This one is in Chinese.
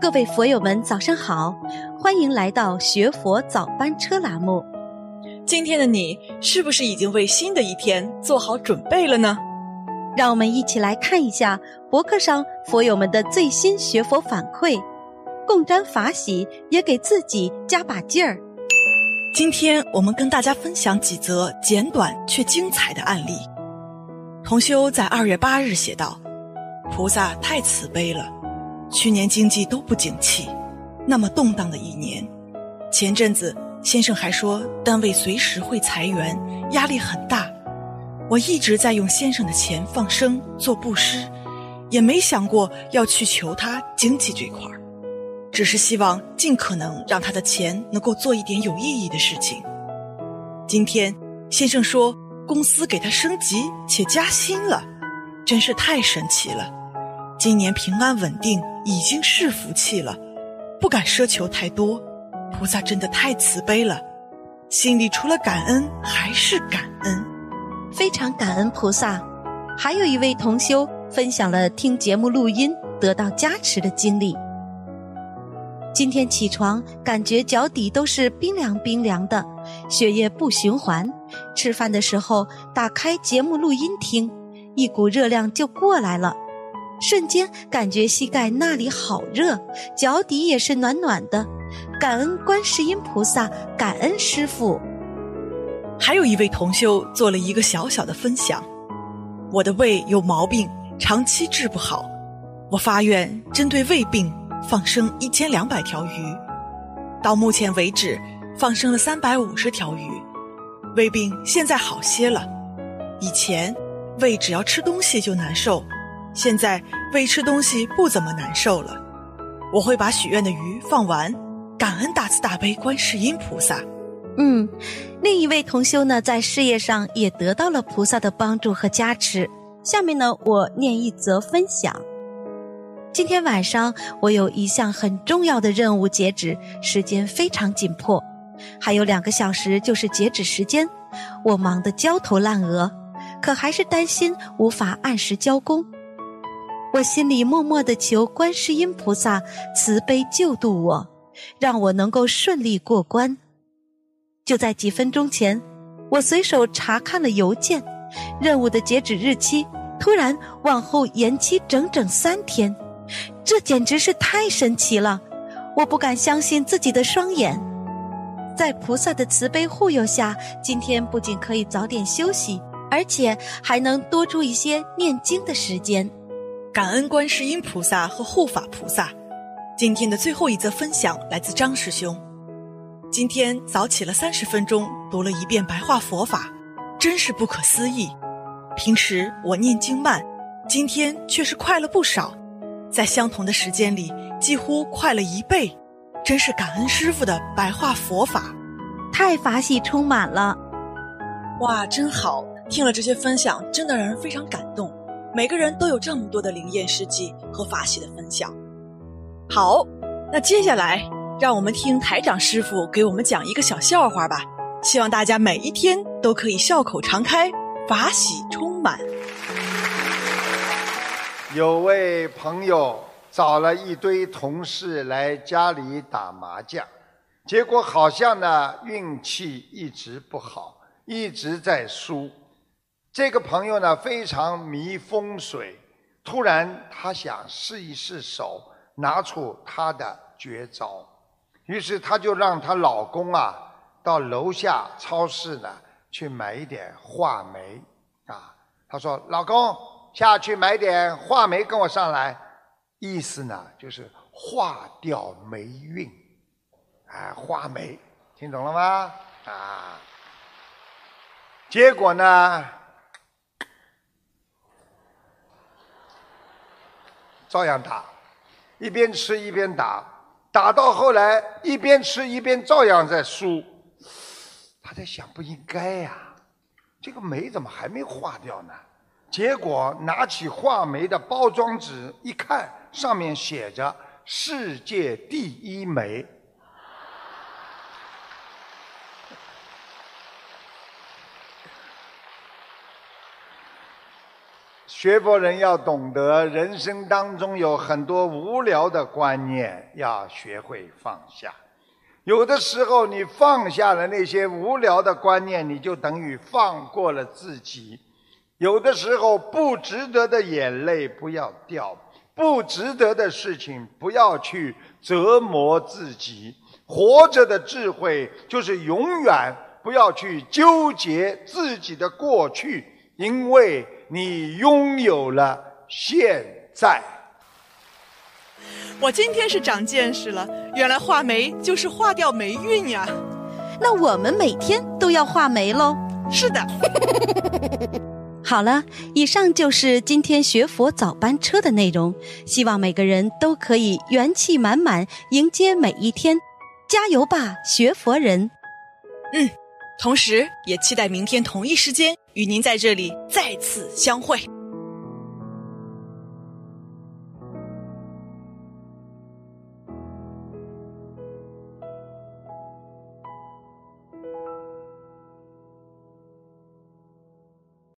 各位佛友们早上好，欢迎来到学佛早班车栏目。 今天的你是不是已经为新的一天做好准备了呢？ 让我们一起来看一下博客上佛友们的最新学佛反馈，共沾法喜，也给自己加把劲儿。 今天我们跟大家分享几则简短却精彩的案例。同修在2月8日写道，菩萨太慈悲了，去年经济都不景气，那么动荡的一年，前阵子先生还说单位随时会裁员，压力很大。我一直在用先生的钱放生做布施，也没想过要去求他经济这块，只是希望尽可能让他的钱能够做一点有意义的事情。今天先生说公司给他升级且加薪了，真是太神奇了。今年平安稳定已经是福气了，不敢奢求太多，菩萨真的太慈悲了，心里除了感恩还是感恩。 非常感恩菩萨。还有一位同修分享了听节目录音得到加持的经历。今天起床感觉脚底都是冰凉冰凉的，血液不循环，吃饭的时候打开节目录音听，一股热量就过来了，瞬间感觉膝盖那里好热，脚底也是暖暖的，感恩观世音菩萨，感恩师父。 还有一位同修做了一个小小的分享，我的胃有毛病，长期治不好，我发愿针对胃病放生1200条鱼，到目前为止放生了350条鱼，胃病现在好些了。以前胃只要吃东西就难受，现在胃吃东西不怎么难受了。我会把许愿的鱼放完，感恩大慈大悲观世音菩萨。 另一位同修呢，在事业上也得到了菩萨的帮助和加持。下面呢，我念一则分享。今天晚上我有一项很重要的任务截止，时间非常紧迫，还有2个小时就是截止时间，我忙得焦头烂额，可还是担心无法按时交工。我心里默默地求观世音菩萨慈悲救度我，让我能够顺利过关。就在几分钟前，我随手查看了邮件，任务的截止日期突然往后延期整整3天，这简直是太神奇了，我不敢相信自己的双眼。在菩萨的慈悲护佑下，今天不仅可以早点休息，而且还能多出一些念经的时间。 感恩观世音菩萨和护法菩萨。今天的最后一则分享来自张师兄。今天早起了30分钟，读了一遍白话佛法，真是不可思议。平时我念经慢，今天却是快了不少，在相同的时间里几乎快了1倍，真是感恩师父的白话佛法， 太法喜充满了。 哇，真好，听了这些分享真的让人非常感动，每个人都有这么多的灵验事迹和法喜的分享。好，那接下来让我们听台长师父给我们讲一个小笑话吧，希望大家每一天都可以笑口常开，法喜充满。 有位朋友找了一堆同事来家里打麻将，结果好像呢运气一直不好，一直在输。这个朋友呢非常迷风水，突然他想试一试手，拿出他的绝招。于是她就让她老公到楼下超市呢去买一点话梅她说老公下去买点话梅跟我上来，意思呢就是化掉霉运话梅，听懂了吗？结果呢照样打，一边吃一边打，打到后来一边吃一边照样在输。他在想不应该这个霉怎么还没化掉呢？结果拿起话梅的包装纸一看，上面写着世界第1梅。 学佛人要懂得，人生当中有很多无聊的观念，要学会放下。有的时候你放下了那些无聊的观念，你就等于放过了自己。有的时候不值得的眼泪不要掉，不值得的事情不要去折磨自己。活着的智慧就是永远不要去纠结自己的过去，因为你拥有了现在。 我今天是长见识了，原来画眉就是化掉霉运呀。 那我们每天都要画眉咯。 是的。 好了，以上就是今天学佛早班车的内容，希望每个人都可以元气满满迎接每一天，加油吧，学佛人。 同时也期待明天同一时间与您在这里再次相会。